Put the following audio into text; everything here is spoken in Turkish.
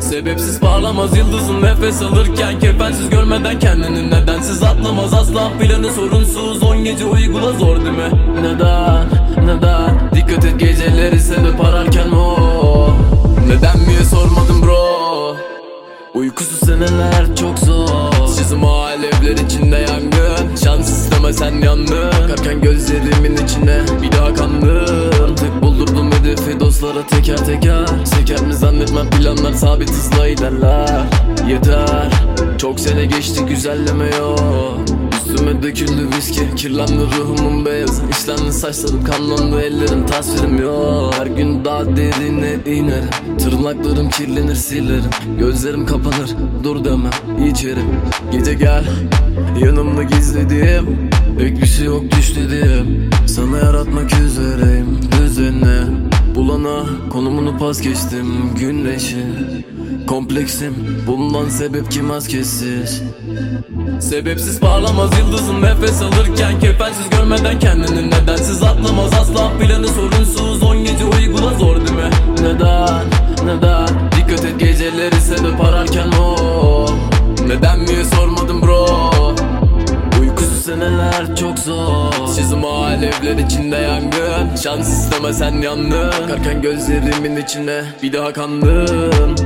Sebepsiz parlamaz yıldızın nefes alırken, kefensiz görmeden kendini nedensiz atlamaz asla. Planı sorunsuz 10 gece uygula, zor değil mi? Neden dikkat et geceleri sebep ararken o. Neden mi sormadım bro? Uykusuz seneler çok zor. Çizim alevler içinde yangın. Şans isteme sen yandın. Bakarken gözlerimin içine bir daha kandım. Tek buldurdum hedefi dostlara teker teker. Seker mi zannetmem, planlar sabit hızla ilerler. Yeter, çok sene geçti güzelleme yok. Üstüme döküldü viski, kirlendi ruhumun beyazı. İşlendi saçlarım, kanlandı ellerim, tasvirim yok. Her gün daha derine inerim. Tırnaklarım kirlenir silerim. Gözlerim kapanır, dur demem içerim. Gece gel, yanımda gizlediğim pek bir şey yok düş dedim. Sana yaratmak üzereyim düzeni. Bulana konumunu pas geçtim güneşi. Kompleksim bundan sebep ki maskesiz. Sebepsiz parlamaz yıldızın nefes alırken, kefensiz görmeden kendini nedensiz atlamaz asla. Planı sorunsuz 10 gece uygula, zor değil mi? Neden dikkat et geceleri sebep ararken o. Neden mi sormadım bro? Uykusuz seneler çok zor. Çizim alevler içinde yangın. Şans isteme sen yandın. Bakarken gözlerimin içine bir daha kandım.